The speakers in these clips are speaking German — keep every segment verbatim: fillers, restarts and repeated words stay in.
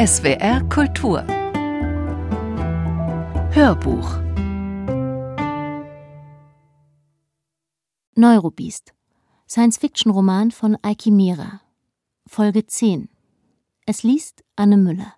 S W R Kultur Hörbuch Neurobeast. Science-Fiction-Roman von Eiki Mira. Folge zehn. Es liest Anne Müller.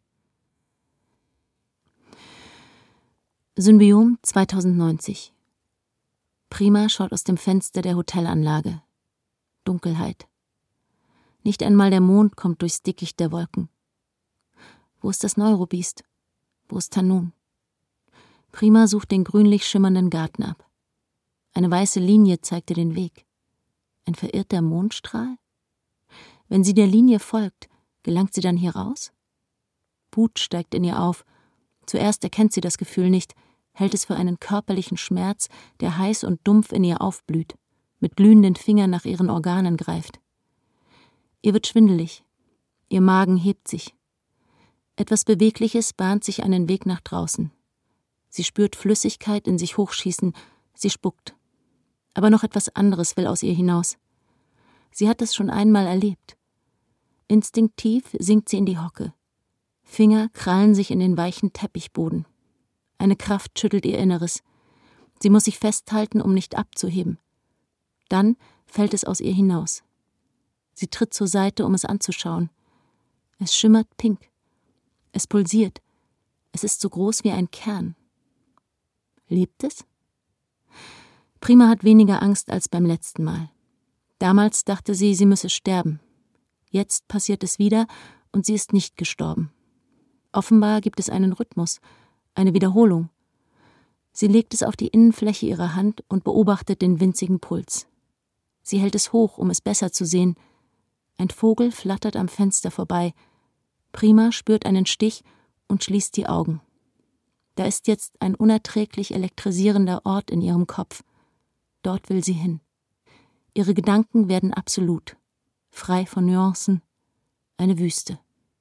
Symbiom zweitausendneunzig. Prima schaut aus dem Fenster der Hotelanlage. Dunkelheit. Nicht einmal der Mond kommt durchs Dickicht der Wolken. Wo ist das Neurobeast? Wo ist Tanun? Prima sucht den grünlich schimmernden Garten ab. Eine weiße Linie zeigte den Weg. Ein verirrter Mondstrahl? Wenn sie der Linie folgt, gelangt sie dann hier raus? Wut steigt in ihr auf. Zuerst erkennt sie das Gefühl nicht, hält es für einen körperlichen Schmerz, der heiß und dumpf in ihr aufblüht, mit glühenden Fingern nach ihren Organen greift. Ihr wird schwindelig. Ihr Magen hebt sich. Etwas Bewegliches bahnt sich einen Weg nach draußen. Sie spürt Flüssigkeit in sich hochschießen, sie spuckt. Aber noch etwas anderes will aus ihr hinaus. Sie hat es schon einmal erlebt. Instinktiv sinkt sie in die Hocke. Finger krallen sich in den weichen Teppichboden. Eine Kraft schüttelt ihr Inneres. Sie muss sich festhalten, um nicht abzuheben. Dann fällt es aus ihr hinaus. Sie tritt zur Seite, um es anzuschauen. Es schimmert pink. Es pulsiert. Es ist so groß wie ein Kern. Lebt es? Prima hat weniger Angst als beim letzten Mal. Damals dachte sie, sie müsse sterben. Jetzt passiert es wieder und sie ist nicht gestorben. Offenbar gibt es einen Rhythmus, eine Wiederholung. Sie legt es auf die Innenfläche ihrer Hand und beobachtet den winzigen Puls. Sie hält es hoch, um es besser zu sehen. Ein Vogel flattert am Fenster vorbei. Prima spürt einen Stich und schließt die Augen. Da ist jetzt ein unerträglich elektrisierender Ort in ihrem Kopf. Dort will sie hin. Ihre Gedanken werden absolut, frei von Nuancen, eine Wüste.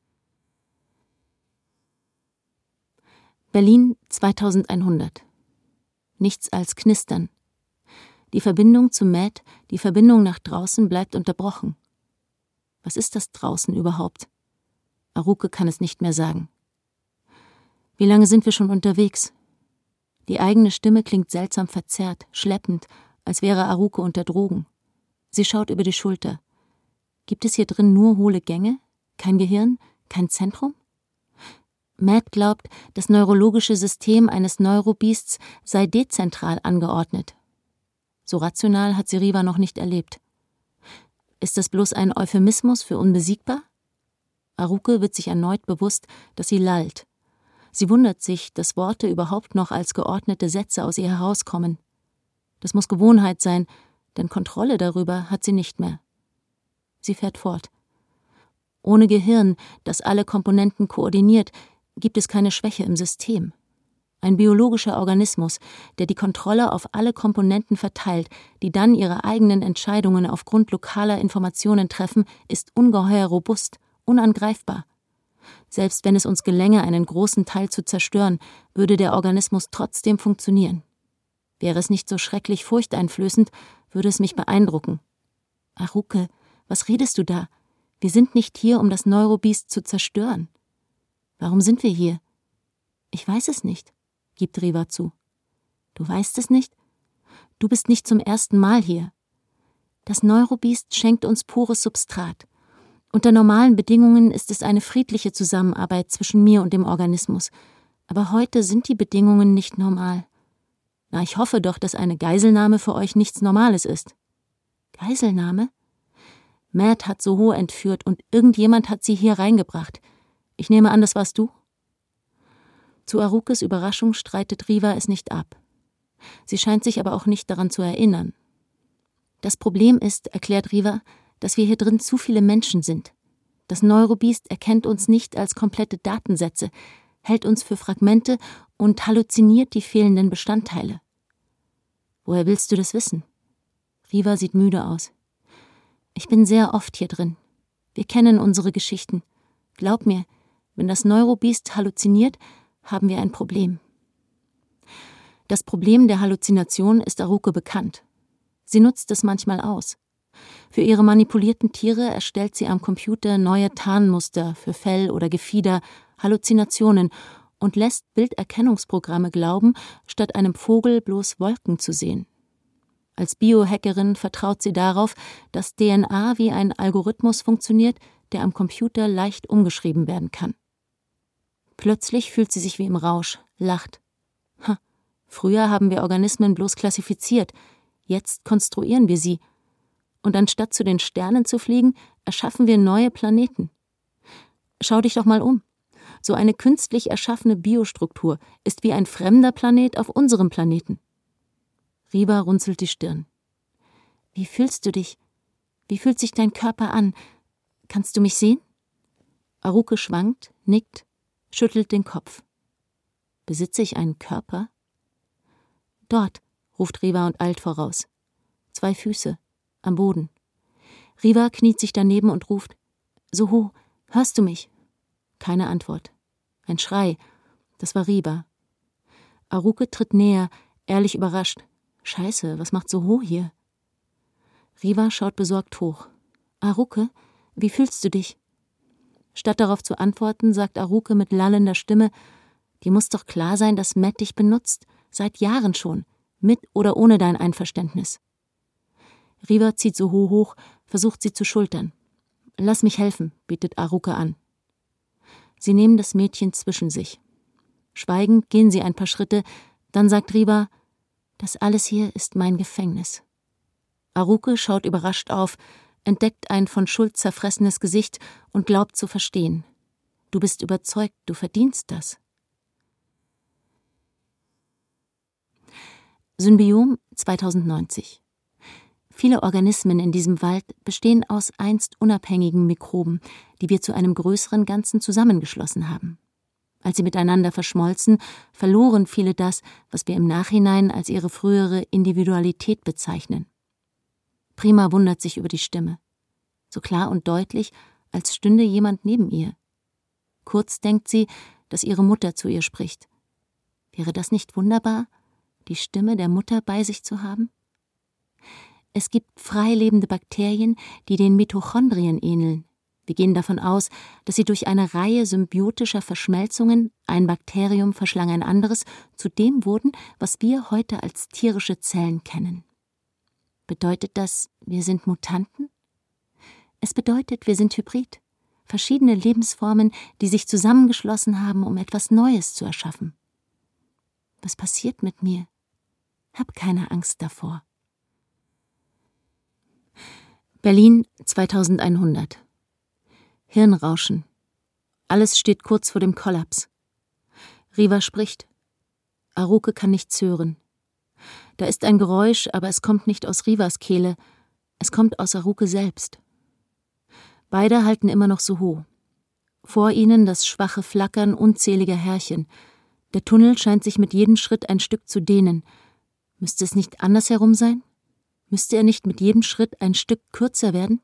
Berlin zweitausendeinhundert. Nichts als Knistern. Die Verbindung zu Matt, die Verbindung nach draußen bleibt unterbrochen. Was ist das draußen überhaupt? Aruke kann es nicht mehr sagen. Wie lange sind wir schon unterwegs? Die eigene Stimme klingt seltsam verzerrt, schleppend, als wäre Aruke unter Drogen. Sie schaut über die Schulter. Gibt es hier drin nur hohle Gänge? Kein Gehirn? Kein Zentrum? Matt glaubt, das neurologische System eines Neurobeasts sei dezentral angeordnet. So rational hat sie Riva noch nicht erlebt. Ist das bloß ein Euphemismus für unbesiegbar? Aruke wird sich erneut bewusst, dass sie lallt. Sie wundert sich, dass Worte überhaupt noch als geordnete Sätze aus ihr herauskommen. Das muss Gewohnheit sein, denn Kontrolle darüber hat sie nicht mehr. Sie fährt fort. Ohne Gehirn, das alle Komponenten koordiniert, gibt es keine Schwäche im System. Ein biologischer Organismus, der die Kontrolle auf alle Komponenten verteilt, die dann ihre eigenen Entscheidungen aufgrund lokaler Informationen treffen, ist ungeheuer robust, unangreifbar. Selbst wenn es uns gelänge, einen großen Teil zu zerstören, würde der Organismus trotzdem funktionieren. Wäre es nicht so schrecklich furchteinflößend, würde es mich beeindrucken. Aruke, was redest du da? Wir sind nicht hier, um das Neurobeast zu zerstören. Warum sind wir hier? Ich weiß es nicht, gibt Riva zu. Du weißt es nicht? Du bist nicht zum ersten Mal hier. Das Neurobeast schenkt uns pures Substrat. Unter normalen Bedingungen ist es eine friedliche Zusammenarbeit zwischen mir und dem Organismus. Aber heute sind die Bedingungen nicht normal. Na, ich hoffe doch, dass eine Geiselnahme für euch nichts Normales ist. Geiselnahme? Matt hat Soho entführt und irgendjemand hat sie hier reingebracht. Ich nehme an, das warst du? Zu Arukes Überraschung streitet Riva es nicht ab. Sie scheint sich aber auch nicht daran zu erinnern. Das Problem ist, erklärt Riva, dass wir hier drin zu viele Menschen sind. Das Neurobeast erkennt uns nicht als komplette Datensätze, hält uns für Fragmente und halluziniert die fehlenden Bestandteile. Woher willst du das wissen? Riva sieht müde aus. Ich bin sehr oft hier drin. Wir kennen unsere Geschichten. Glaub mir, wenn das Neurobeast halluziniert, haben wir ein Problem. Das Problem der Halluzination ist Aruke bekannt. Sie nutzt es manchmal aus. Für ihre manipulierten Tiere erstellt sie am Computer neue Tarnmuster für Fell oder Gefieder, Halluzinationen und lässt Bilderkennungsprogramme glauben, statt einem Vogel bloß Wolken zu sehen. Als Biohackerin vertraut sie darauf, dass D N A wie ein Algorithmus funktioniert, der am Computer leicht umgeschrieben werden kann. Plötzlich fühlt sie sich wie im Rausch, lacht. Ha, früher haben wir Organismen bloß klassifiziert, jetzt konstruieren wir sie. Und anstatt zu den Sternen zu fliegen, erschaffen wir neue Planeten. Schau dich doch mal um. So eine künstlich erschaffene Biostruktur ist wie ein fremder Planet auf unserem Planeten. Riva runzelt die Stirn. Wie fühlst du dich? Wie fühlt sich dein Körper an? Kannst du mich sehen? Aruke schwankt, nickt, schüttelt den Kopf. Besitze ich einen Körper? Dort, ruft Riva und eilt voraus. Zwei Füße, am Boden. Riva kniet sich daneben und ruft, Soho, hörst du mich? Keine Antwort. Ein Schrei. Das war Riva. Aruke tritt näher, ehrlich überrascht. Scheiße, was macht Soho hier? Riva schaut besorgt hoch. Aruke, wie fühlst du dich? Statt darauf zu antworten, sagt Aruke mit lallender Stimme, dir muss doch klar sein, dass Matt dich benutzt. Seit Jahren schon. Mit oder ohne dein Einverständnis. Riva zieht Soho hoch, versucht sie zu schultern. Lass mich helfen, bietet Aruke an. Sie nehmen das Mädchen zwischen sich. Schweigend gehen sie ein paar Schritte, dann sagt Riva, das alles hier ist mein Gefängnis. Aruke schaut überrascht auf, entdeckt ein von Schuld zerfressenes Gesicht und glaubt zu verstehen. Du bist überzeugt, du verdienst das. Symbiom zweitausendneunzig. Viele Organismen in diesem Wald bestehen aus einst unabhängigen Mikroben, die wir zu einem größeren Ganzen zusammengeschlossen haben. Als sie miteinander verschmolzen, verloren viele das, was wir im Nachhinein als ihre frühere Individualität bezeichnen. Prima wundert sich über die Stimme. So klar und deutlich, als stünde jemand neben ihr. Kurz denkt sie, dass ihre Mutter zu ihr spricht. Wäre das nicht wunderbar, die Stimme der Mutter bei sich zu haben? Es gibt freilebende Bakterien, die den Mitochondrien ähneln. Wir gehen davon aus, dass sie durch eine Reihe symbiotischer Verschmelzungen, ein Bakterium verschlang ein anderes, zu dem wurden, was wir heute als tierische Zellen kennen. Bedeutet das, wir sind Mutanten? Es bedeutet, wir sind Hybrid, verschiedene Lebensformen, die sich zusammengeschlossen haben, um etwas Neues zu erschaffen. Was passiert mit mir? Hab keine Angst davor. Berlin zweitausendeinhundert. Hirnrauschen. Alles steht kurz vor dem Kollaps. Riva spricht. Aruke kann nichts hören. Da ist ein Geräusch, aber es kommt nicht aus Rivas Kehle. Es kommt aus Aruke selbst. Beide halten immer noch Soho. Vor ihnen das schwache Flackern unzähliger Härchen. Der Tunnel scheint sich mit jedem Schritt ein Stück zu dehnen. Müsste es nicht andersherum sein? Müsste er nicht mit jedem Schritt ein Stück kürzer werden?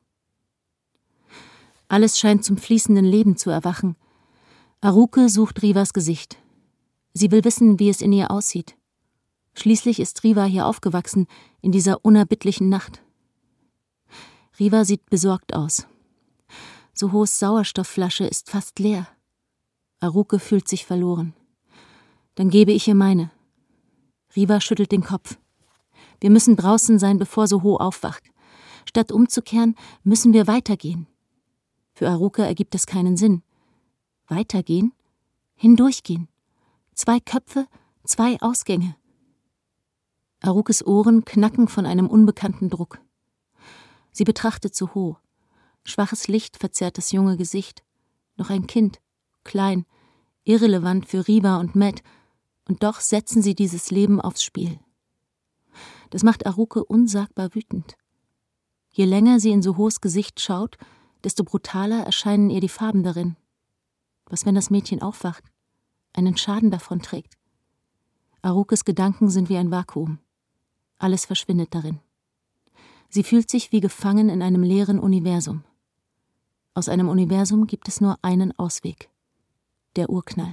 Alles scheint zum fließenden Leben zu erwachen. Aruke sucht Rivas Gesicht. Sie will wissen, wie es in ihr aussieht. Schließlich ist Riva hier aufgewachsen, in dieser unerbittlichen Nacht. Riva sieht besorgt aus. Sohos Sauerstoffflasche ist fast leer. Aruke fühlt sich verloren. Dann gebe ich ihr meine. Riva schüttelt den Kopf. Wir müssen draußen sein, bevor Soho aufwacht. Statt umzukehren, müssen wir weitergehen. Für Aruke ergibt es keinen Sinn. Weitergehen? Hindurchgehen. Zwei Köpfe, zwei Ausgänge. Arukes Ohren knacken von einem unbekannten Druck. Sie betrachtet Soho. Schwaches Licht verzerrt das junge Gesicht. Noch ein Kind, klein, irrelevant für Riva und Matt, und doch setzen sie dieses Leben aufs Spiel. Das macht Aruke unsagbar wütend. Je länger sie in Sohos Gesicht schaut, desto brutaler erscheinen ihr die Farben darin. Was, wenn das Mädchen aufwacht, einen Schaden davon trägt? Arukes Gedanken sind wie ein Vakuum. Alles verschwindet darin. Sie fühlt sich wie gefangen in einem leeren Universum. Aus einem Universum gibt es nur einen Ausweg: der Urknall.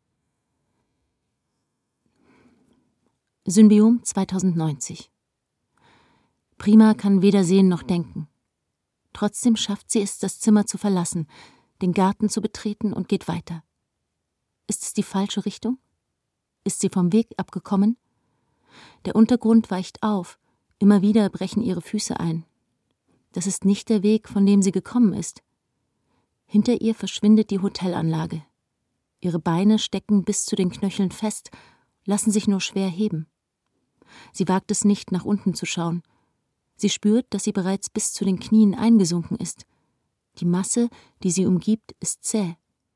Symbiom zweitausendneunzig. Prima kann weder sehen noch denken. Trotzdem schafft sie es, das Zimmer zu verlassen, den Garten zu betreten und geht weiter. Ist es die falsche Richtung? Ist sie vom Weg abgekommen? Der Untergrund weicht auf, immer wieder brechen ihre Füße ein. Das ist nicht der Weg, von dem sie gekommen ist. Hinter ihr verschwindet die Hotelanlage. Ihre Beine stecken bis zu den Knöcheln fest, lassen sich nur schwer heben. Sie wagt es nicht, nach unten zu schauen. Sie spürt, dass sie bereits bis zu den Knien eingesunken ist. Die Masse, die sie umgibt, ist zäh.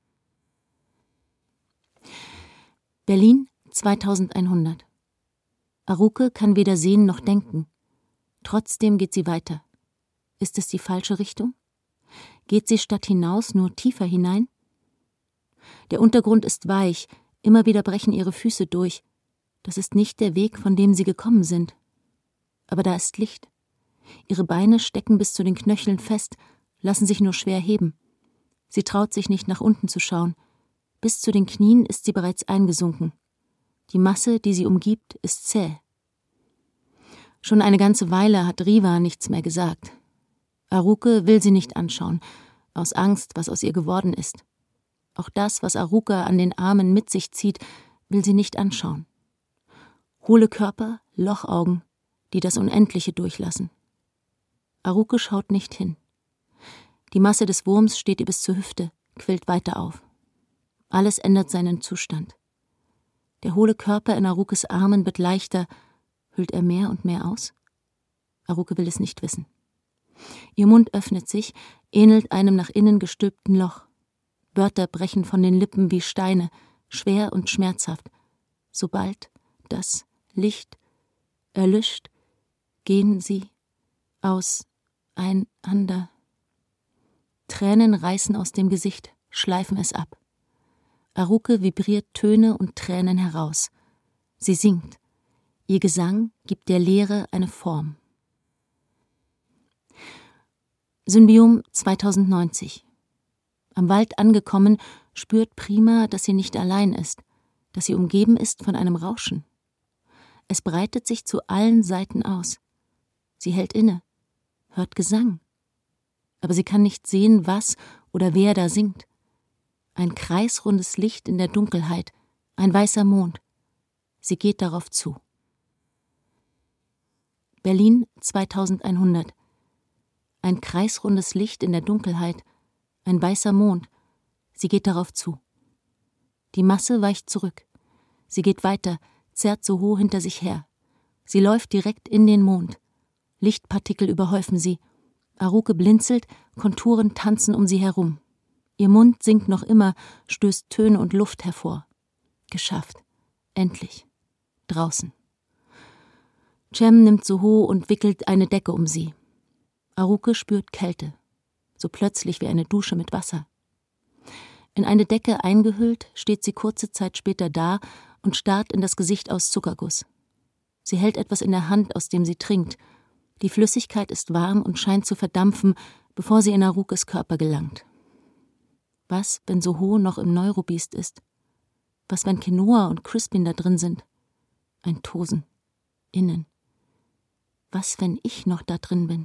Berlin, zweitausendeinhundert. Aruke kann weder sehen noch denken. Trotzdem geht sie weiter. Ist es die falsche Richtung? Geht sie statt hinaus nur tiefer hinein? Der Untergrund ist weich, immer wieder brechen ihre Füße durch. Das ist nicht der Weg, von dem sie gekommen sind. Aber da ist Licht. Ihre Beine stecken bis zu den Knöcheln fest, lassen sich nur schwer heben. Sie traut sich nicht, nach unten zu schauen. Bis zu den Knien ist sie bereits eingesunken. Die Masse, die sie umgibt, ist zäh. Schon eine ganze Weile hat Riva nichts mehr gesagt. Aruke will sie nicht anschauen, aus Angst, was aus ihr geworden ist. Auch das, was Aruke an den Armen mit sich zieht, will sie nicht anschauen. Hohle Körper, Lochaugen, die das Unendliche durchlassen. Aruke schaut nicht hin. Die Masse des Wurms steht ihr bis zur Hüfte, quillt weiter auf. Alles ändert seinen Zustand. Der hohle Körper in Arukes Armen wird leichter. Hüllt er mehr und mehr aus? Aruke will es nicht wissen. Ihr Mund öffnet sich, ähnelt einem nach innen gestülpten Loch. Wörter brechen von den Lippen wie Steine, schwer und schmerzhaft. Sobald das Licht erlischt, gehen sie auseinander. Tränen reißen aus dem Gesicht, schleifen es ab. Aruke vibriert Töne und Tränen heraus. Sie singt. Ihr Gesang gibt der Leere eine Form. Symbiom zweitausendneunzig. Am Wald angekommen, spürt Prima, dass sie nicht allein ist, dass sie umgeben ist von einem Rauschen. Es breitet sich zu allen Seiten aus. Sie hält inne, hört Gesang. Aber sie kann nicht sehen, was oder wer da singt. Ein kreisrundes Licht in der Dunkelheit, ein weißer Mond. Sie geht darauf zu. Berlin, zweitausendeinhundert. Ein kreisrundes Licht in der Dunkelheit, ein weißer Mond. Sie geht darauf zu. Die Masse weicht zurück. Sie geht weiter, zerrt Soho hinter sich her. Sie läuft direkt in den Mond. Lichtpartikel überhäufen sie. Aruke blinzelt, Konturen tanzen um sie herum. Ihr Mund singt noch immer, stößt Töne und Luft hervor. Geschafft. Endlich. Draußen. Cem nimmt Soho und wickelt eine Decke um sie. Aruke spürt Kälte. So plötzlich wie eine Dusche mit Wasser. In eine Decke eingehüllt, steht sie kurze Zeit später da und starrt in das Gesicht aus Zuckerguss. Sie hält etwas in der Hand, aus dem sie trinkt. Die Flüssigkeit ist warm und scheint zu verdampfen, bevor sie in Arukes Körper gelangt. Was, wenn Soho noch im Neurobeast ist? Was, wenn Quinoa und Crispin da drin sind? Ein Tosen. Innen. Was, wenn ich noch da drin bin?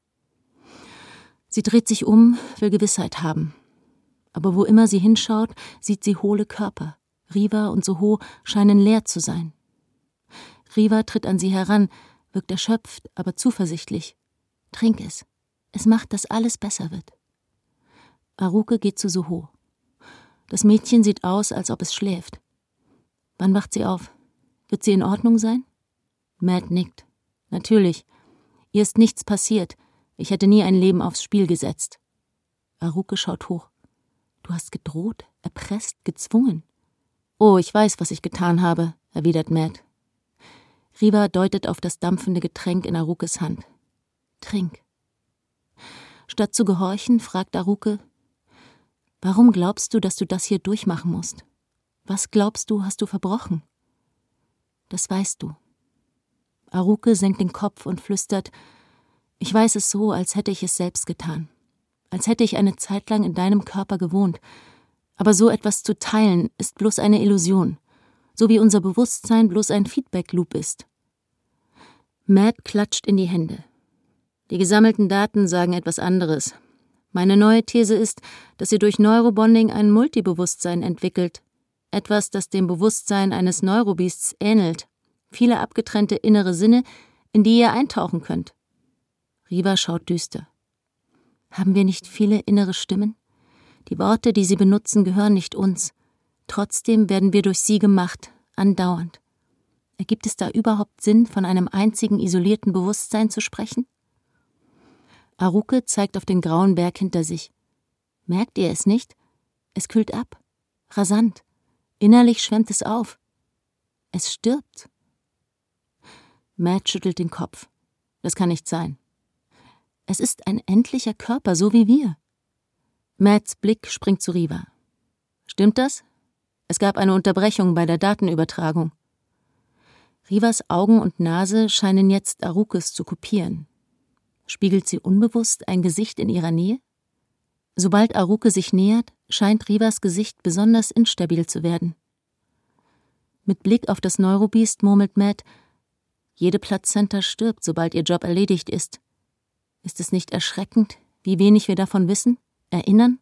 Sie dreht sich um, will Gewissheit haben. Aber wo immer sie hinschaut, sieht sie hohle Körper. Riva und Soho scheinen leer zu sein. Riva tritt an sie heran, wirkt erschöpft, aber zuversichtlich. Trink es. Es macht, dass alles besser wird. Aruke geht zu Soho. Das Mädchen sieht aus, als ob es schläft. Wann wacht sie auf? Wird sie in Ordnung sein? Matt nickt. Natürlich. Ihr ist nichts passiert. Ich hätte nie ein Leben aufs Spiel gesetzt. Aruke schaut hoch. Du hast gedroht, erpresst, gezwungen. Oh, ich weiß, was ich getan habe, erwidert Matt. Riva deutet auf das dampfende Getränk in Arukes Hand. Trink. Statt zu gehorchen, fragt Aruke, warum glaubst du, dass du das hier durchmachen musst? Was glaubst du, hast du verbrochen? Das weißt du. Aruke senkt den Kopf und flüstert, ich weiß es so, als hätte ich es selbst getan. Als hätte ich eine Zeit lang in deinem Körper gewohnt. Aber so etwas zu teilen, ist bloß eine Illusion. So wie unser Bewusstsein bloß ein Feedback-Loop ist. Matt klatscht in die Hände. Die gesammelten Daten sagen etwas anderes. Meine neue These ist, dass ihr durch Neurobonding ein Multibewusstsein entwickelt. Etwas, das dem Bewusstsein eines Neurobeasts ähnelt. Viele abgetrennte innere Sinne, in die ihr eintauchen könnt. Riva schaut düster. Haben wir nicht viele innere Stimmen? Die Worte, die sie benutzen, gehören nicht uns. Trotzdem werden wir durch sie gemacht, andauernd. Ergibt es da überhaupt Sinn, von einem einzigen isolierten Bewusstsein zu sprechen? Aruke zeigt auf den grauen Berg hinter sich. Merkt ihr es nicht? Es kühlt ab. Rasant. Innerlich schwemmt es auf. Es stirbt. Matt schüttelt den Kopf. Das kann nicht sein. Es ist ein endlicher Körper, so wie wir. Matts Blick springt zu Riva. Stimmt das? Es gab eine Unterbrechung bei der Datenübertragung. Rivas Augen und Nase scheinen jetzt Arukes zu kopieren. Spiegelt sie unbewusst ein Gesicht in ihrer Nähe? Sobald Aruke sich nähert, scheint Rivas Gesicht besonders instabil zu werden. Mit Blick auf das Neurobeast murmelt Matt, jede Plazenta stirbt, sobald ihr Job erledigt ist. Ist es nicht erschreckend, wie wenig wir davon wissen, erinnern?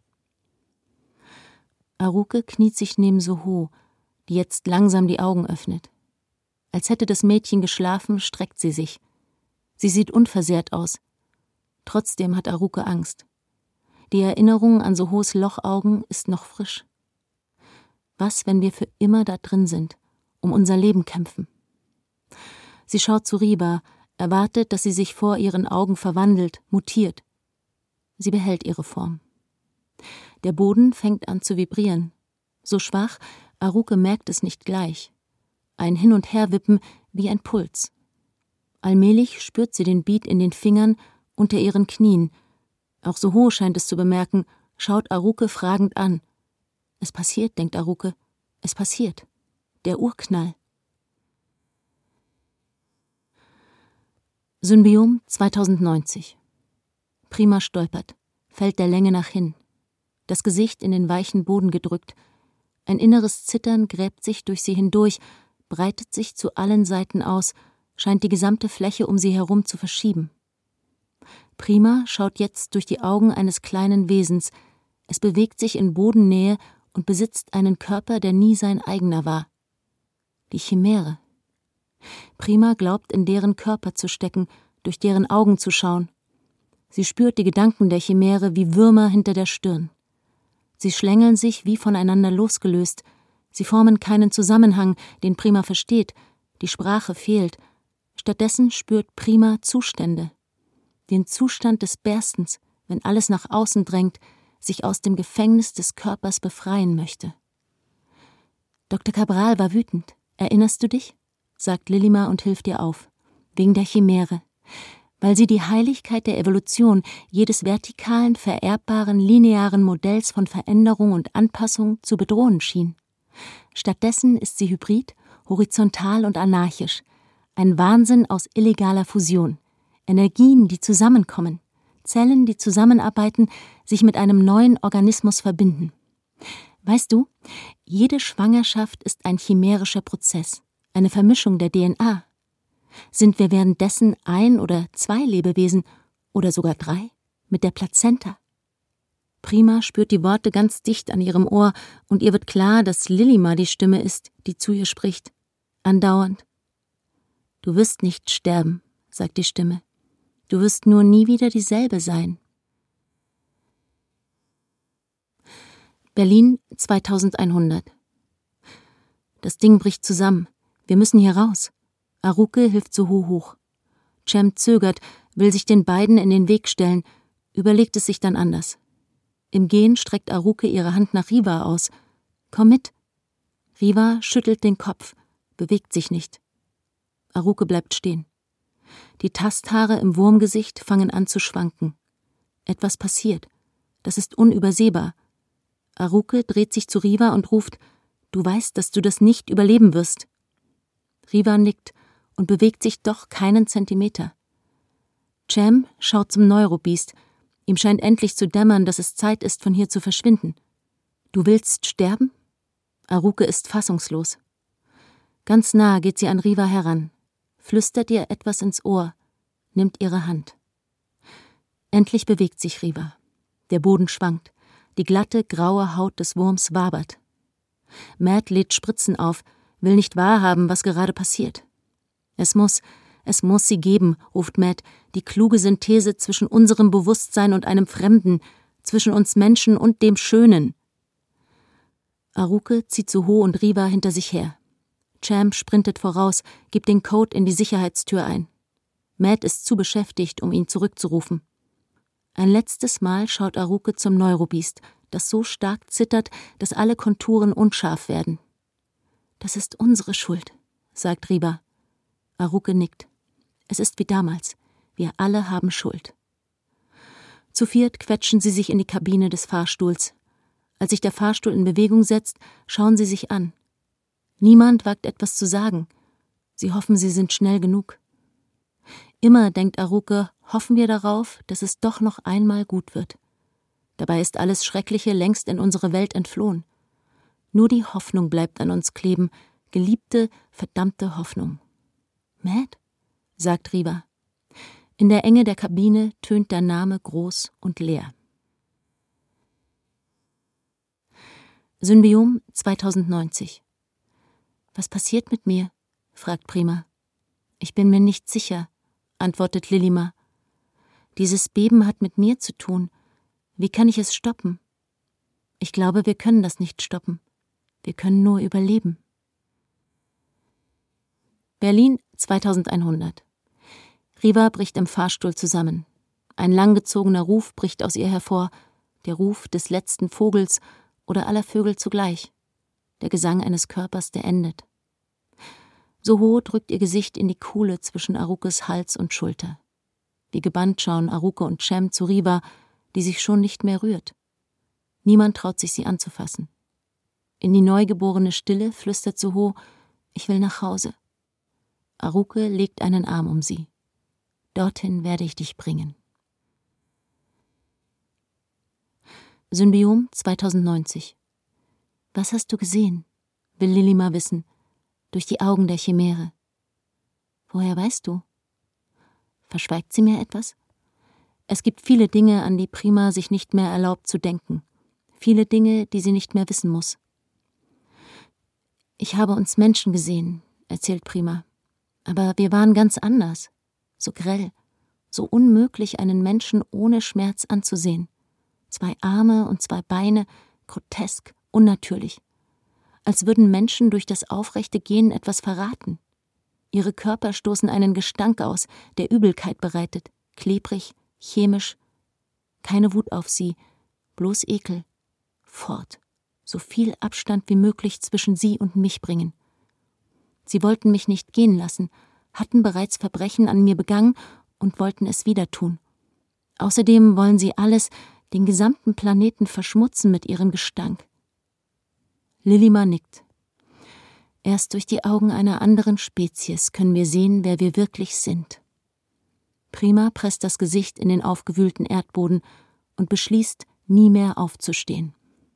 Aruke kniet sich neben Soho, die jetzt langsam die Augen öffnet. Als hätte das Mädchen geschlafen, streckt sie sich. Sie sieht unversehrt aus. Trotzdem hat Aruke Angst. Die Erinnerung an Sohos Lochaugen ist noch frisch. Was, wenn wir für immer da drin sind, um unser Leben kämpfen? Sie schaut zu Riva, erwartet, dass sie sich vor ihren Augen verwandelt, mutiert. Sie behält ihre Form. Der Boden fängt an zu vibrieren. So schwach, Aruke merkt es nicht gleich. Ein Hin- und Herwippen wie ein Puls. Allmählich spürt sie den Beat in den Fingern unter ihren Knien. Auch Soho scheint es zu bemerken, schaut Aruke fragend an. Es passiert, denkt Aruke. Es passiert. Der Urknall. Symbiom zweitausendneunzig. Prima stolpert, fällt der Länge nach hin. Das Gesicht in den weichen Boden gedrückt. Ein inneres Zittern gräbt sich durch sie hindurch, breitet sich zu allen Seiten aus, scheint die gesamte Fläche um sie herum zu verschieben. Prima schaut jetzt durch die Augen eines kleinen Wesens. Es bewegt sich in Bodennähe und besitzt einen Körper, der nie sein eigener war. Die Chimäre. Prima glaubt, in deren Körper zu stecken, durch deren Augen zu schauen. Sie spürt die Gedanken der Chimäre wie Würmer hinter der Stirn. Sie schlängeln sich wie voneinander losgelöst. Sie formen keinen Zusammenhang, den Prima versteht. Die Sprache fehlt. Stattdessen spürt Prima Zustände. Den Zustand des Berstens, wenn alles nach außen drängt, sich aus dem Gefängnis des Körpers befreien möchte. Doktor Cabral war wütend. Erinnerst du dich? Sagt Lilima und hilft ihr auf. Wegen der Chimäre. Weil sie die Heiligkeit der Evolution, jedes vertikalen, vererbbaren, linearen Modells von Veränderung und Anpassung zu bedrohen schien. Stattdessen ist sie hybrid, horizontal und anarchisch. Ein Wahnsinn aus illegaler Fusion. Energien, die zusammenkommen. Zellen, die zusammenarbeiten, sich mit einem neuen Organismus verbinden. Weißt du, jede Schwangerschaft ist ein chimärischer Prozess. Eine Vermischung der D N A. Sind wir währenddessen ein oder zwei Lebewesen oder sogar drei mit der Plazenta? Prima spürt die Worte ganz dicht an ihrem Ohr und ihr wird klar, dass Lilima die Stimme ist, die zu ihr spricht. Andauernd. Du wirst nicht sterben, sagt die Stimme. Du wirst nur nie wieder dieselbe sein. Berlin zweitausendeinhundert. Das Ding bricht zusammen. Wir müssen hier raus. Aruke hilft Soho hoch. Cem zögert, will sich den beiden in den Weg stellen, überlegt es sich dann anders. Im Gehen streckt Aruke ihre Hand nach Riva aus. Komm mit. Riva schüttelt den Kopf, bewegt sich nicht. Aruke bleibt stehen. Die Tasthaare im Wurmgesicht fangen an zu schwanken. Etwas passiert. Das ist unübersehbar. Aruke dreht sich zu Riva und ruft, du weißt, dass du das nicht überleben wirst. Riva nickt und bewegt sich doch keinen Zentimeter. Cem schaut zum Neurobeast. Ihm scheint endlich zu dämmern, dass es Zeit ist, von hier zu verschwinden. Du willst sterben? Aruke ist fassungslos. Ganz nah geht sie an Riva heran, flüstert ihr etwas ins Ohr, nimmt ihre Hand. Endlich bewegt sich Riva. Der Boden schwankt. Die glatte, graue Haut des Wurms wabert. Matt lädt Spritzen auf, will nicht wahrhaben, was gerade passiert. Es muss, es muss sie geben, ruft Matt, die kluge Synthese zwischen unserem Bewusstsein und einem Fremden, zwischen uns Menschen und dem Schönen. Aruke zieht Suho und Riva hinter sich her. Champ sprintet voraus, gibt den Code in die Sicherheitstür ein. Matt ist zu beschäftigt, um ihn zurückzurufen. Ein letztes Mal schaut Aruke zum Neurobiest, das so stark zittert, dass alle Konturen unscharf werden. »Das ist unsere Schuld«, sagt Riva. Aruke nickt. Es ist wie damals. Wir alle haben Schuld. Zu viert quetschen sie sich in die Kabine des Fahrstuhls. Als sich der Fahrstuhl in Bewegung setzt, schauen sie sich an. Niemand wagt etwas zu sagen. Sie hoffen, sie sind schnell genug. Immer, denkt Aruke, hoffen wir darauf, dass es doch noch einmal gut wird. Dabei ist alles Schreckliche längst in unsere Welt entflohen. Nur die Hoffnung bleibt an uns kleben, geliebte, verdammte Hoffnung. »Matt?«, sagt Riva. In der Enge der Kabine tönt der Name groß und leer. Synbiom zweitausendneunzig. »Was passiert mit mir?«, fragt Prima. »Ich bin mir nicht sicher«, antwortet Lilima. »Dieses Beben hat mit mir zu tun. Wie kann ich es stoppen?« »Ich glaube, wir können das nicht stoppen. Wir können nur überleben.« Berlin zweitausendeinhundert. Riva bricht im Fahrstuhl zusammen. Ein langgezogener Ruf bricht aus ihr hervor, der Ruf des letzten Vogels oder aller Vögel zugleich, der Gesang eines Körpers, der endet. Suho drückt ihr Gesicht in die Kuhle zwischen Arukes Hals und Schulter. Wie gebannt schauen Aruke und Cem zu Riva, die sich schon nicht mehr rührt. Niemand traut sich, sie anzufassen. In die neugeborene Stille flüstert Suho: »Ich will nach Hause.« Aruke legt einen Arm um sie. »Dorthin werde ich dich bringen.« Synbiom zweitausendneunzig. »Was hast du gesehen?«, will Lilima wissen, durch die Augen der Chimäre. »Woher weißt du?« Verschweigt sie mir etwas? Es gibt viele Dinge, an die Prima sich nicht mehr erlaubt zu denken. Viele Dinge, die sie nicht mehr wissen muss. »Ich habe uns Menschen gesehen«, erzählt Prima. »Aber wir waren ganz anders. So grell, so unmöglich, einen Menschen ohne Schmerz anzusehen. Zwei Arme und zwei Beine, grotesk, unnatürlich. Als würden Menschen durch das aufrechte Gehen etwas verraten. Ihre Körper stoßen einen Gestank aus, der Übelkeit bereitet, klebrig, chemisch. Keine Wut auf sie, bloß Ekel. Fort, so viel Abstand wie möglich zwischen sie und mich bringen. Sie wollten mich nicht gehen lassen, hatten bereits Verbrechen an mir begangen und wollten es wieder tun. Außerdem wollen sie alles, den gesamten Planeten verschmutzen mit ihrem Gestank.« Lilima nickt. »Erst durch die Augen einer anderen Spezies können wir sehen, wer wir wirklich sind.« Prima presst das Gesicht in den aufgewühlten Erdboden und beschließt, nie mehr aufzustehen.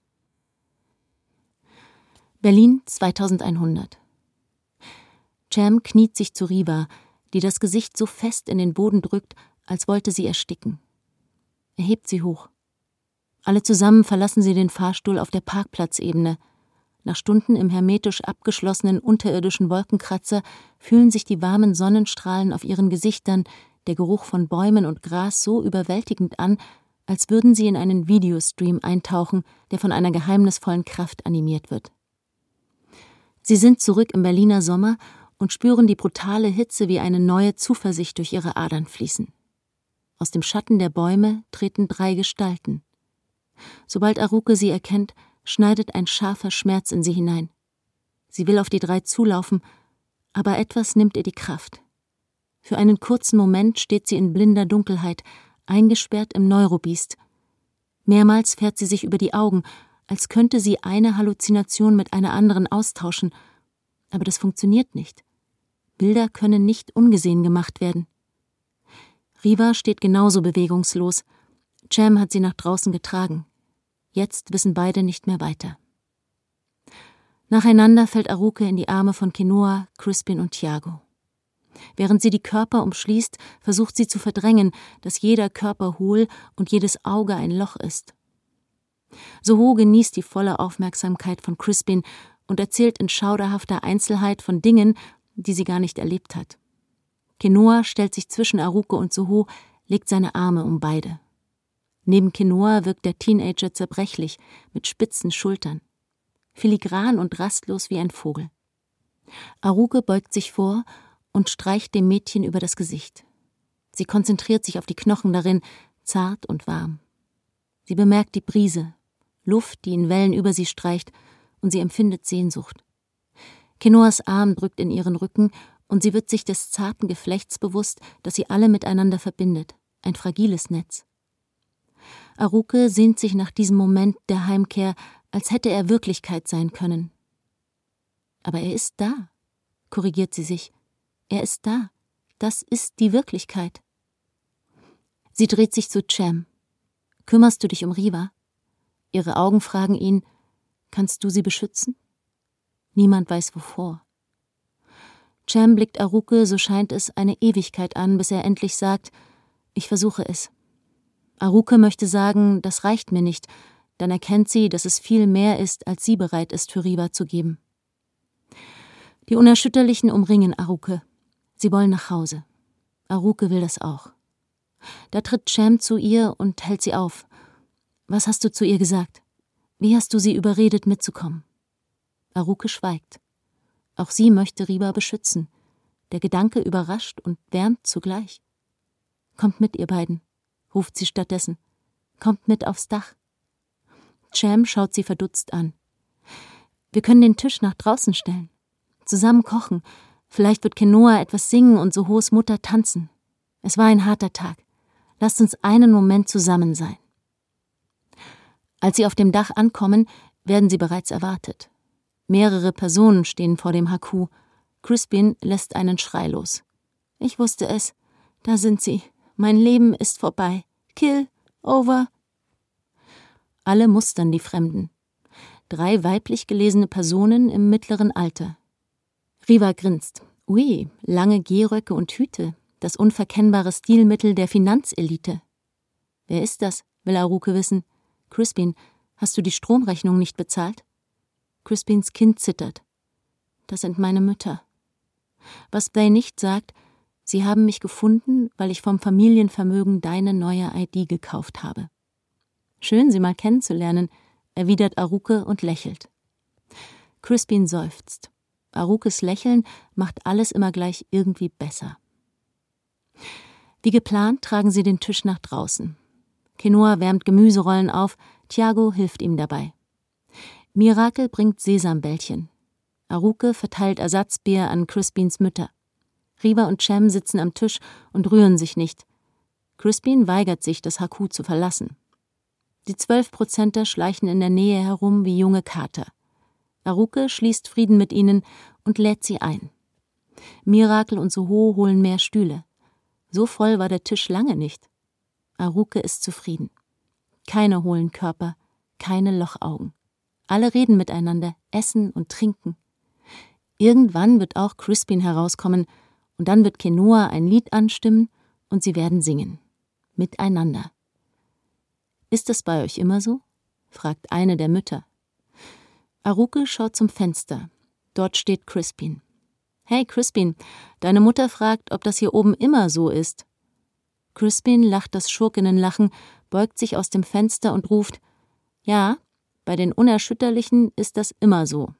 Berlin zweitausendeinhundert. Cem kniet sich zu Riva, die das Gesicht so fest in den Boden drückt, als wollte sie ersticken. Er hebt sie hoch. Alle zusammen verlassen sie den Fahrstuhl auf der Parkplatzebene. Nach Stunden im hermetisch abgeschlossenen unterirdischen Wolkenkratzer fühlen sich die warmen Sonnenstrahlen auf ihren Gesichtern, der Geruch von Bäumen und Gras so überwältigend an, als würden sie in einen Videostream eintauchen, der von einer geheimnisvollen Kraft animiert wird. Sie sind zurück im Berliner Sommer und spüren die brutale Hitze wie eine neue Zuversicht durch ihre Adern fließen. Aus dem Schatten der Bäume treten drei Gestalten. Sobald Aruke sie erkennt, schneidet ein scharfer Schmerz in sie hinein. Sie will auf die drei zulaufen, aber etwas nimmt ihr die Kraft. Für einen kurzen Moment steht sie in blinder Dunkelheit, eingesperrt im Neurobiest. Mehrmals fährt sie sich über die Augen, als könnte sie eine Halluzination mit einer anderen austauschen. Aber das funktioniert nicht. Bilder können nicht ungesehen gemacht werden. Riva steht genauso bewegungslos. Cem hat sie nach draußen getragen. Jetzt wissen beide nicht mehr weiter. Nacheinander fällt Aruke in die Arme von Quinoa, Crispin und Thiago. Während sie die Körper umschließt, versucht sie zu verdrängen, dass jeder Körper hohl und jedes Auge ein Loch ist. Soho genießt die volle Aufmerksamkeit von Crispin und erzählt in schauderhafter Einzelheit von Dingen, die sie gar nicht erlebt hat. Quinoa stellt sich zwischen Aruke und Soho, legt seine Arme um beide. Neben Quinoa wirkt der Teenager zerbrechlich, mit spitzen Schultern. Filigran und rastlos wie ein Vogel. Aruke beugt sich vor und streicht dem Mädchen über das Gesicht. Sie konzentriert sich auf die Knochen darin, zart und warm. Sie bemerkt die Brise, Luft, die in Wellen über sie streicht, und sie empfindet Sehnsucht. Quinoas Arm drückt in ihren Rücken und sie wird sich des zarten Geflechts bewusst, das sie alle miteinander verbindet, ein fragiles Netz. Aruke sehnt sich nach diesem Moment der Heimkehr, als hätte er Wirklichkeit sein können. Aber er ist da, korrigiert sie sich. Er ist da. Das ist die Wirklichkeit. Sie dreht sich zu Cem. Kümmerst du dich um Riva? Ihre Augen fragen ihn, kannst du sie beschützen? Niemand weiß wovor. Cem blickt Aruke, so scheint es, eine Ewigkeit an, bis er endlich sagt, ich versuche es. Aruke möchte sagen, das reicht mir nicht, dann erkennt sie, dass es viel mehr ist, als sie bereit ist, für Riva zu geben. Die Unerschütterlichen umringen Aruke. Sie wollen nach Hause. Aruke will das auch. Da tritt Cem zu ihr und hält sie auf. Was hast du zu ihr gesagt? Wie hast du sie überredet, mitzukommen? Aruke schweigt. Auch sie möchte Riva beschützen. Der Gedanke überrascht und wärmt zugleich. Kommt mit, ihr beiden, ruft sie stattdessen. Kommt mit aufs Dach. Cem schaut sie verdutzt an. Wir können den Tisch nach draußen stellen. Zusammen kochen. Vielleicht wird Quinoa etwas singen und Sohos Mutter tanzen. Es war ein harter Tag. Lasst uns einen Moment zusammen sein. Als sie auf dem Dach ankommen, werden sie bereits erwartet. Mehrere Personen stehen vor dem Haku. Crispin lässt einen Schrei los. Ich wusste es. Da sind sie. Mein Leben ist vorbei. Kill. Over. Alle mustern die Fremden. Drei weiblich gelesene Personen im mittleren Alter. Riva grinst. Ui, lange Gehröcke und Hüte. Das unverkennbare Stilmittel der Finanzelite. Wer ist das? Will Aruke wissen. Crispin, hast du die Stromrechnung nicht bezahlt? Crispins Kind zittert. Das sind meine Mütter. Was They nicht sagt, sie haben mich gefunden, weil ich vom Familienvermögen deine neue I D gekauft habe. Schön, sie mal kennenzulernen, erwidert Aruke und lächelt. Crispin seufzt. Arukes Lächeln macht alles immer gleich irgendwie besser. Wie geplant tragen sie den Tisch nach draußen. Quinoa wärmt Gemüserollen auf, Thiago hilft ihm dabei. Mirakel bringt Sesambällchen. Aruke verteilt Ersatzbier an Crispins Mütter. Riva und Cem sitzen am Tisch und rühren sich nicht. Crispin weigert sich, das Haku zu verlassen. Die Zwölfprozenter schleichen in der Nähe herum wie junge Kater. Aruke schließt Frieden mit ihnen und lädt sie ein. Mirakel und Soho holen mehr Stühle. So voll war der Tisch lange nicht. Aruke ist zufrieden. Keine hohlen Körper, keine Lochaugen. Alle reden miteinander, essen und trinken. Irgendwann wird auch Crispin herauskommen und dann wird Quinoa ein Lied anstimmen und sie werden singen. Miteinander. Ist das bei euch immer so? Fragt eine der Mütter. Aruke schaut zum Fenster. Dort steht Crispin. Hey Crispin, deine Mutter fragt, ob das hier oben immer so ist. Crispin lacht das Schurkinnenlachen, beugt sich aus dem Fenster und ruft, ja, bei den Unerschütterlichen ist das immer so.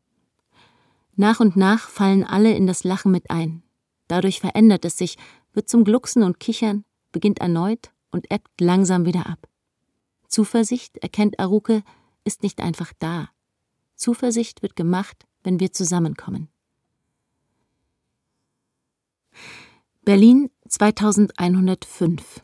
Nach und nach fallen alle in das Lachen mit ein. Dadurch verändert es sich, wird zum Glucksen und Kichern, beginnt erneut und ebbt langsam wieder ab. Zuversicht, erkennt Aruke, ist nicht einfach da. Zuversicht wird gemacht, wenn wir zusammenkommen. Berlin zweitausendeinhundertfünf.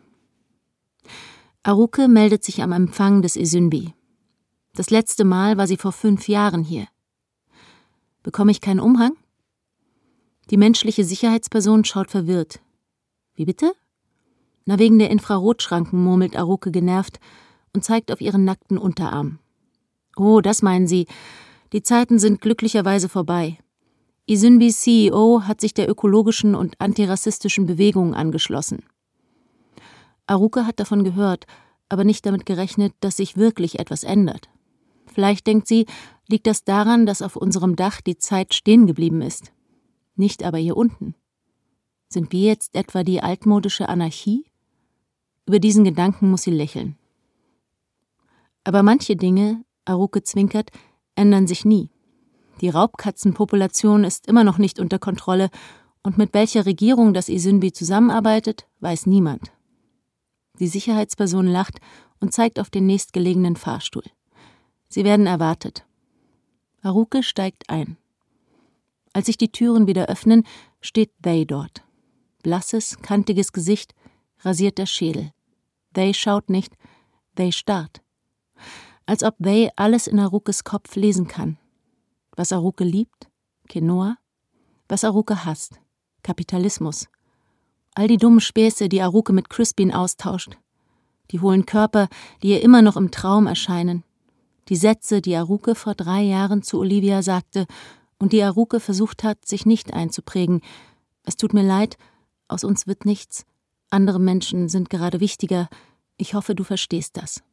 Aruke meldet sich am Empfang des Isünbi. Das letzte Mal war sie vor fünf Jahren hier. Bekomme ich keinen Umhang? Die menschliche Sicherheitsperson schaut verwirrt. Wie bitte? Na, wegen der Infrarotschranken, murmelt Aruke genervt und zeigt auf ihren nackten Unterarm. Oh, das meinen Sie. Die Zeiten sind glücklicherweise vorbei. Isünbis C E O hat sich der ökologischen und antirassistischen Bewegung angeschlossen. Aruke hat davon gehört, aber nicht damit gerechnet, dass sich wirklich etwas ändert. Vielleicht denkt sie, liegt das daran, dass auf unserem Dach die Zeit stehen geblieben ist. Nicht aber hier unten. Sind wir jetzt etwa die altmodische Anarchie? Über diesen Gedanken muss sie lächeln. Aber manche Dinge, Aruke zwinkert, ändern sich nie. Die Raubkatzenpopulation ist immer noch nicht unter Kontrolle und mit welcher Regierung das Izunbi zusammenarbeitet, weiß niemand. Die Sicherheitsperson lacht und zeigt auf den nächstgelegenen Fahrstuhl. Sie werden erwartet. Aruke steigt ein. Als sich die Türen wieder öffnen, steht They dort. Blasses, kantiges Gesicht, rasierter Schädel. They schaut nicht, They starrt. Als ob They alles in Arukes Kopf lesen kann. Was Aruke liebt? Quinoa. Was Aruke hasst? Kapitalismus. All die dummen Späße, die Aruke mit Crispin austauscht. Die hohlen Körper, die ihr immer noch im Traum erscheinen. Die Sätze, die Aruke vor drei Jahren zu Olivia sagte und die Aruke versucht hat, sich nicht einzuprägen. Es tut mir leid, aus uns wird nichts. Andere Menschen sind gerade wichtiger. Ich hoffe, du verstehst das.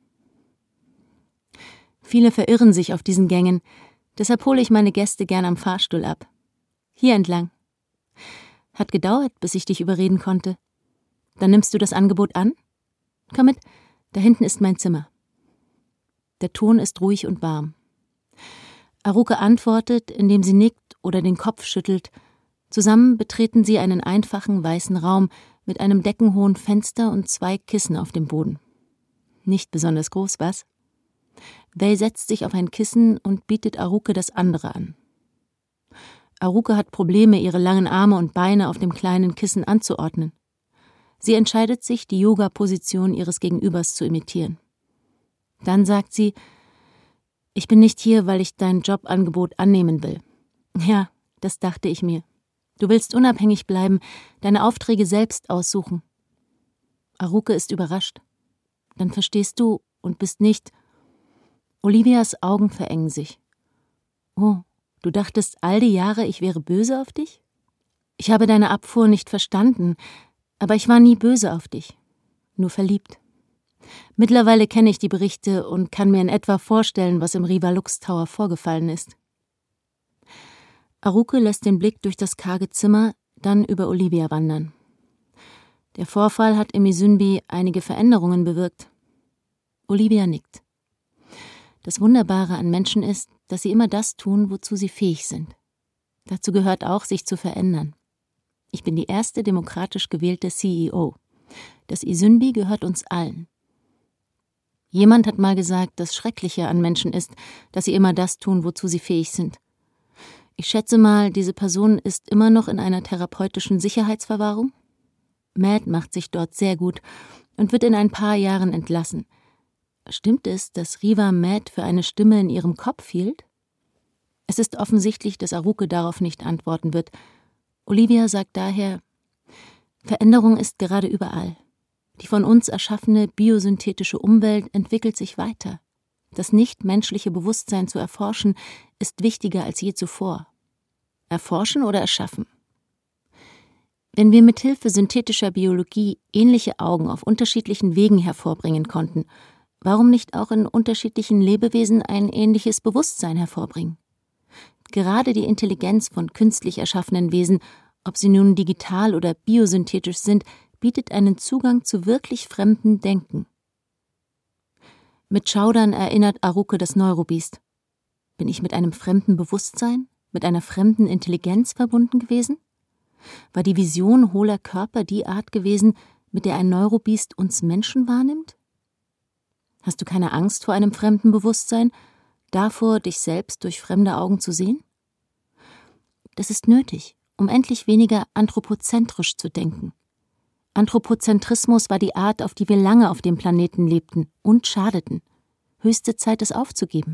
Viele verirren sich auf diesen Gängen. Deshalb hole ich meine Gäste gern am Fahrstuhl ab. Hier entlang. Hat gedauert, bis ich dich überreden konnte. Dann nimmst du das Angebot an? Komm mit, da hinten ist mein Zimmer. Der Ton ist ruhig und warm. Aruke antwortet, indem sie nickt oder den Kopf schüttelt. Zusammen betreten sie einen einfachen weißen Raum mit einem deckenhohen Fenster und zwei Kissen auf dem Boden. Nicht besonders groß, was? They setzt sich auf ein Kissen und bietet Aruke das andere an. Aruke hat Probleme, ihre langen Arme und Beine auf dem kleinen Kissen anzuordnen. Sie entscheidet sich, die Yoga-Position ihres Gegenübers zu imitieren. Dann sagt sie, ich bin nicht hier, weil ich dein Jobangebot annehmen will. Ja, das dachte ich mir. Du willst unabhängig bleiben, deine Aufträge selbst aussuchen. Aruke ist überrascht. Dann verstehst du und bist nicht... Olivias Augen verengen sich. Oh, du dachtest all die Jahre, ich wäre böse auf dich? Ich habe deine Abfuhr nicht verstanden, aber ich war nie böse auf dich, nur verliebt. Mittlerweile kenne ich die Berichte und kann mir in etwa vorstellen, was im Riva Lux Tower vorgefallen ist. Aruke lässt den Blick durch das karge Zimmer, dann über Olivia wandern. Der Vorfall hat im Izunbi einige Veränderungen bewirkt. Olivia nickt. Das Wunderbare an Menschen ist, dass sie immer das tun, wozu sie fähig sind. Dazu gehört auch, sich zu verändern. Ich bin die erste demokratisch gewählte C E O. Das Izunbi gehört uns allen. Jemand hat mal gesagt, das Schreckliche an Menschen ist, dass sie immer das tun, wozu sie fähig sind. Ich schätze mal, diese Person ist immer noch in einer therapeutischen Sicherheitsverwahrung. Matt macht sich dort sehr gut und wird in ein paar Jahren entlassen. Stimmt es, dass Riva Matt für eine Stimme in ihrem Kopf hielt? Es ist offensichtlich, dass Aruke darauf nicht antworten wird. Olivia sagt daher, Veränderung ist gerade überall. Die von uns erschaffene biosynthetische Umwelt entwickelt sich weiter. Das nichtmenschliche Bewusstsein zu erforschen, ist wichtiger als je zuvor. Erforschen oder erschaffen? Wenn wir mithilfe synthetischer Biologie ähnliche Augen auf unterschiedlichen Wegen hervorbringen konnten, warum nicht auch in unterschiedlichen Lebewesen ein ähnliches Bewusstsein hervorbringen? Gerade die Intelligenz von künstlich erschaffenen Wesen, ob sie nun digital oder biosynthetisch sind, bietet einen Zugang zu wirklich fremdem Denken. Mit Schaudern erinnert Aruke das Neurobiest. Bin ich mit einem fremden Bewusstsein, mit einer fremden Intelligenz verbunden gewesen? War die Vision hohler Körper die Art gewesen, mit der ein Neurobiest uns Menschen wahrnimmt? Hast du keine Angst vor einem fremden Bewusstsein, davor, dich selbst durch fremde Augen zu sehen? Das ist nötig, um endlich weniger anthropozentrisch zu denken. Anthropozentrismus war die Art, auf die wir lange auf dem Planeten lebten und schadeten. Höchste Zeit, es aufzugeben.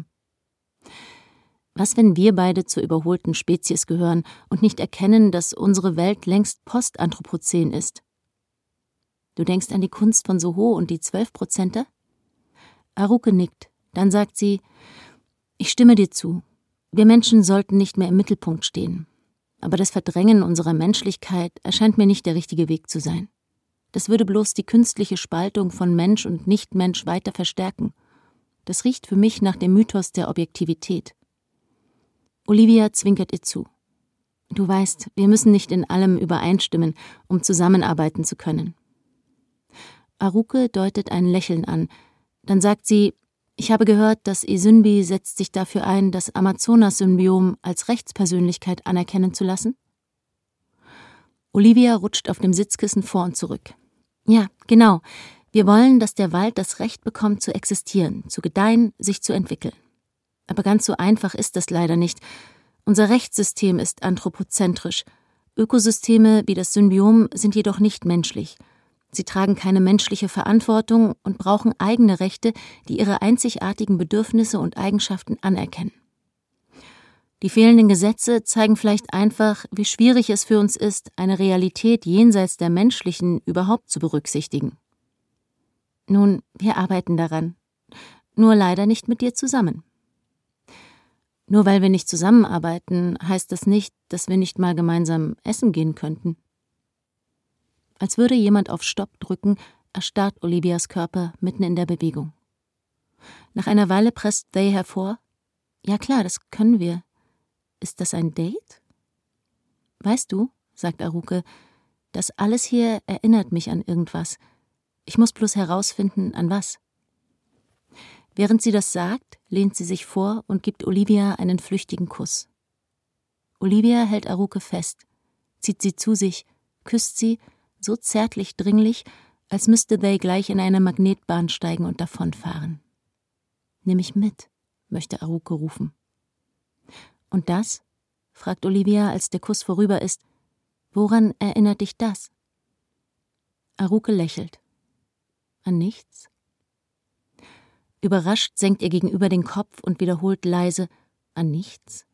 Was, wenn wir beide zur überholten Spezies gehören und nicht erkennen, dass unsere Welt längst postanthropozän ist? Du denkst an die Kunst von Soho und die Zwölfprozenter? Aruke nickt, dann sagt sie, ich stimme dir zu. Wir Menschen sollten nicht mehr im Mittelpunkt stehen. Aber das Verdrängen unserer Menschlichkeit erscheint mir nicht der richtige Weg zu sein. Das würde bloß die künstliche Spaltung von Mensch und Nichtmensch weiter verstärken. Das riecht für mich nach dem Mythos der Objektivität. Olivia zwinkert ihr zu. Du weißt, wir müssen nicht in allem übereinstimmen, um zusammenarbeiten zu können. Aruke deutet ein Lächeln an. Dann sagt sie, ich habe gehört, das Isynbi setzt sich dafür ein, das Amazonas-Symbiom als Rechtspersönlichkeit anerkennen zu lassen. Olivia rutscht auf dem Sitzkissen vor und zurück. Ja, genau. Wir wollen, dass der Wald das Recht bekommt, zu existieren, zu gedeihen, sich zu entwickeln. Aber ganz so einfach ist das leider nicht. Unser Rechtssystem ist anthropozentrisch. Ökosysteme wie das Symbiom sind jedoch nicht menschlich. Sie tragen keine menschliche Verantwortung und brauchen eigene Rechte, die ihre einzigartigen Bedürfnisse und Eigenschaften anerkennen. Die fehlenden Gesetze zeigen vielleicht einfach, wie schwierig es für uns ist, eine Realität jenseits der menschlichen überhaupt zu berücksichtigen. Nun, wir arbeiten daran. Nur leider nicht mit dir zusammen. Nur weil wir nicht zusammenarbeiten, heißt das nicht, dass wir nicht mal gemeinsam essen gehen könnten. Als würde jemand auf Stopp drücken, erstarrt Olivias Körper mitten in der Bewegung. Nach einer Weile presst They hervor. Ja klar, das können wir. Ist das ein Date? Weißt du, sagt Aruke, das alles hier erinnert mich an irgendwas. Ich muss bloß herausfinden, an was. Während sie das sagt, lehnt sie sich vor und gibt Olivia einen flüchtigen Kuss. Olivia hält Aruke fest, zieht sie zu sich, küsst sie, so zärtlich dringlich, als müsste They gleich in eine Magnetbahn steigen und davonfahren. Nimm mich mit, möchte Aruke rufen. Und das? Fragt Olivia, als der Kuss vorüber ist. Woran erinnert dich das? Aruke lächelt. An nichts? Überrascht senkt ihr gegenüber den Kopf und wiederholt leise, an nichts?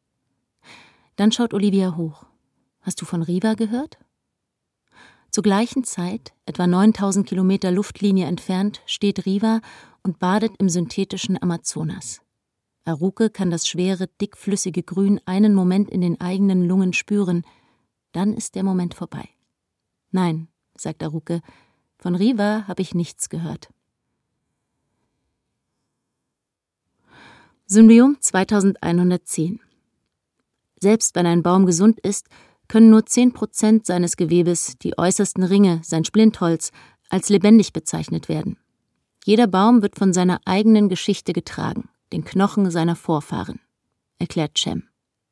Dann schaut Olivia hoch. Hast du von Riva gehört? Zur gleichen Zeit, etwa neuntausend Kilometer Luftlinie entfernt, steht Riva und badet im synthetischen Amazonas. Aruke kann das schwere, dickflüssige Grün einen Moment in den eigenen Lungen spüren. Dann ist der Moment vorbei. Nein, sagt Aruke, von Riva habe ich nichts gehört. Symbiom zweitausendeinhundertzehn. Selbst wenn ein Baum gesund ist, können nur zehn Prozent seines Gewebes, die äußersten Ringe, sein Splintholz, als lebendig bezeichnet werden. Jeder Baum wird von seiner eigenen Geschichte getragen, den Knochen seiner Vorfahren, erklärt Cem.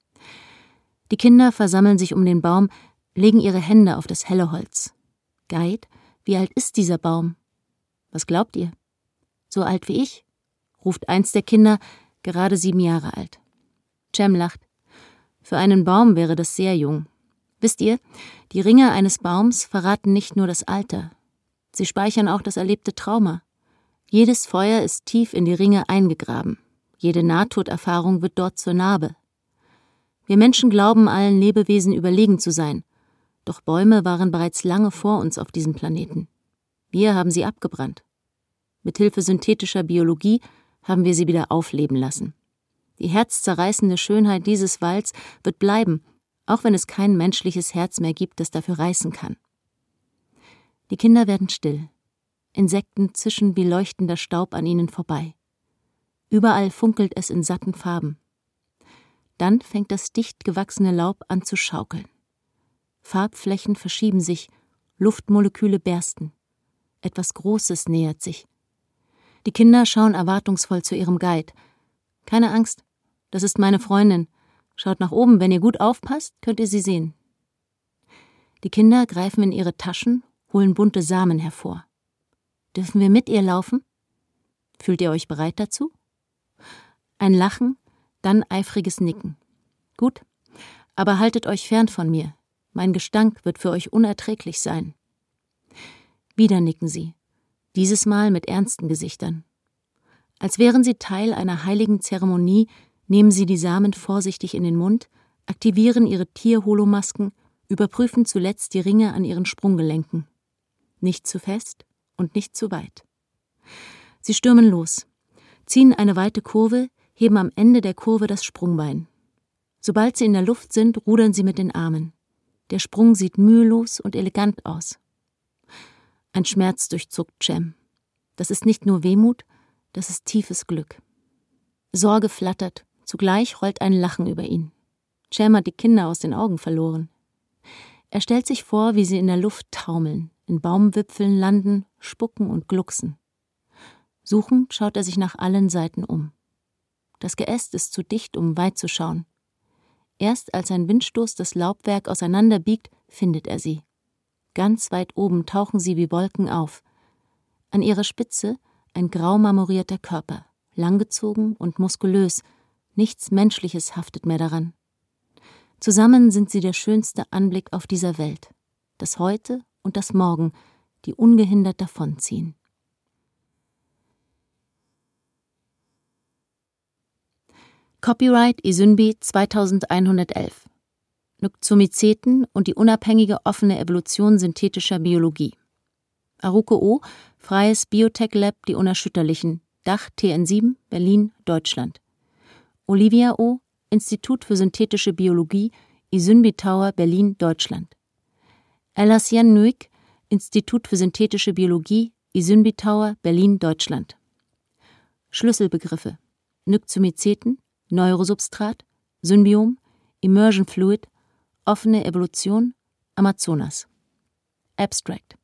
Die Kinder versammeln sich um den Baum, legen ihre Hände auf das helle Holz. Guide, wie alt ist dieser Baum? Was glaubt ihr? So alt wie ich? Ruft eins der Kinder, gerade sieben Jahre alt. Cem lacht. Für einen Baum wäre das sehr jung. Wisst ihr, die Ringe eines Baums verraten nicht nur das Alter. Sie speichern auch das erlebte Trauma. Jedes Feuer ist tief in die Ringe eingegraben. Jede Nahtoderfahrung wird dort zur Narbe. Wir Menschen glauben, allen Lebewesen überlegen zu sein. Doch Bäume waren bereits lange vor uns auf diesem Planeten. Wir haben sie abgebrannt. Mithilfe synthetischer Biologie haben wir sie wieder aufleben lassen. Die herzzerreißende Schönheit dieses Walds wird bleiben, auch wenn es kein menschliches Herz mehr gibt, das dafür reißen kann. Die Kinder werden still. Insekten zischen wie leuchtender Staub an ihnen vorbei. Überall funkelt es in satten Farben. Dann fängt das dicht gewachsene Laub an zu schaukeln. Farbflächen verschieben sich, Luftmoleküle bersten. Etwas Großes nähert sich. Die Kinder schauen erwartungsvoll zu ihrem Guide. Keine Angst, das ist meine Freundin. Schaut nach oben, wenn ihr gut aufpasst, könnt ihr sie sehen. Die Kinder greifen in ihre Taschen, holen bunte Samen hervor. Dürfen wir mit ihr laufen? Fühlt ihr euch bereit dazu? Ein Lachen, dann eifriges Nicken. Gut, aber haltet euch fern von mir. Mein Gestank wird für euch unerträglich sein. Wieder nicken sie, dieses Mal mit ernsten Gesichtern. Als wären sie Teil einer heiligen Zeremonie, nehmen sie die Samen vorsichtig in den Mund, aktivieren ihre Tierholomasken, überprüfen zuletzt die Ringe an ihren Sprunggelenken. Nicht zu fest und nicht zu weit. Sie stürmen los, ziehen eine weite Kurve, heben am Ende der Kurve das Sprungbein. Sobald sie in der Luft sind, rudern sie mit den Armen. Der Sprung sieht mühelos und elegant aus. Ein Schmerz durchzuckt Cem. Das ist nicht nur Wehmut, das ist tiefes Glück. Sorge flattert, zugleich rollt ein Lachen über ihn. Cem hat die Kinder aus den Augen verloren. Er stellt sich vor, wie sie in der Luft taumeln, in Baumwipfeln landen, spucken und glucksen. Suchend schaut er sich nach allen Seiten um. Das Geäst ist zu dicht, um weit zu schauen. Erst als ein Windstoß das Laubwerk auseinanderbiegt, findet er sie. Ganz weit oben tauchen sie wie Wolken auf. An ihrer Spitze ein grau marmorierter Körper, langgezogen und muskulös. Nichts Menschliches haftet mehr daran. Zusammen sind sie der schönste Anblick auf dieser Welt. Das Heute und das Morgen, die ungehindert davonziehen. Copyright Isünbi zweitausendeinhundertelf. Nukzomyceten und die unabhängige offene Evolution synthetischer Biologie. Aruko O, Freies Biotech Lab Die Unerschütterlichen, Dach T N sieben, Berlin, Deutschland. Olivia O, Institut für synthetische Biologie, Isünbi Tower, Berlin, Deutschland. Elassian Nuik, Institut für synthetische Biologie, Isünbi Tower, Berlin, Deutschland. Schlüsselbegriffe: Nukzomyceten, Neurosubstrat, Synbiom, Immersion Fluid, offene Evolution, Amazonas. Abstract.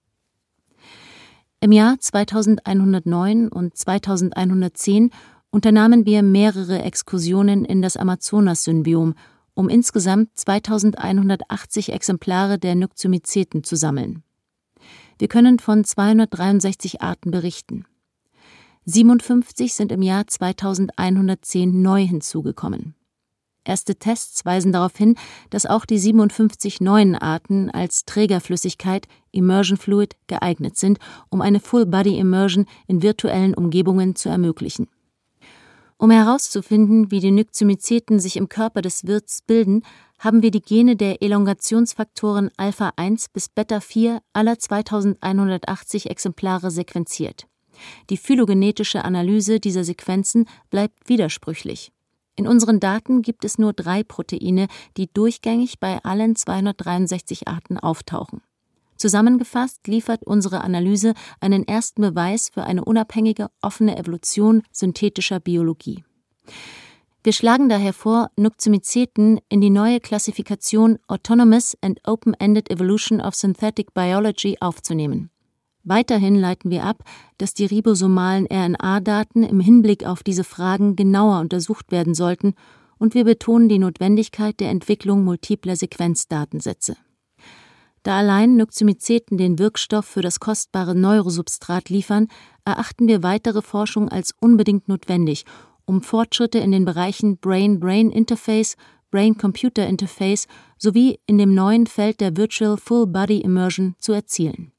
Im Jahr zweitausendeinhundertneun und zweitausendeinhundertzehn unternahmen wir mehrere Exkursionen in das Amazonas-Synbiom, um insgesamt zweitausendeinhundertachtzig Exemplare der Nukzomyceten zu sammeln. Wir können von zweihundertdreiundsechzig Arten berichten. siebenundfünfzig sind im Jahr zweitausendeinhundertzehn neu hinzugekommen. Erste Tests weisen darauf hin, dass auch die siebenundfünfzig neuen Arten als Trägerflüssigkeit, Immersion Fluid, geeignet sind, um eine Full-Body-Immersion in virtuellen Umgebungen zu ermöglichen. Um herauszufinden, wie die Nukzomyceten sich im Körper des Wirts bilden, haben wir die Gene der Elongationsfaktoren Alpha eins bis Beta vier aller zweitausendeinhundertachtzig Exemplare sequenziert. Die phylogenetische Analyse dieser Sequenzen bleibt widersprüchlich. In unseren Daten gibt es nur drei Proteine, die durchgängig bei allen zweihundertdreiundsechzig Arten auftauchen. Zusammengefasst liefert unsere Analyse einen ersten Beweis für eine unabhängige, offene Evolution synthetischer Biologie. Wir schlagen daher vor, Nukzomyceten in die neue Klassifikation Autonomous and Open-Ended Evolution of Synthetic Biology aufzunehmen. Weiterhin leiten wir ab, dass die ribosomalen R N A-Daten im Hinblick auf diese Fragen genauer untersucht werden sollten, und wir betonen die Notwendigkeit der Entwicklung multipler Sequenzdatensätze. Da allein Nukzomyceten den Wirkstoff für das kostbare Neurosubstrat liefern, erachten wir weitere Forschung als unbedingt notwendig, um Fortschritte in den Bereichen Brain-Brain-Interface, Brain-Computer-Interface sowie in dem neuen Feld der Virtual Full-Body Immersion zu erzielen.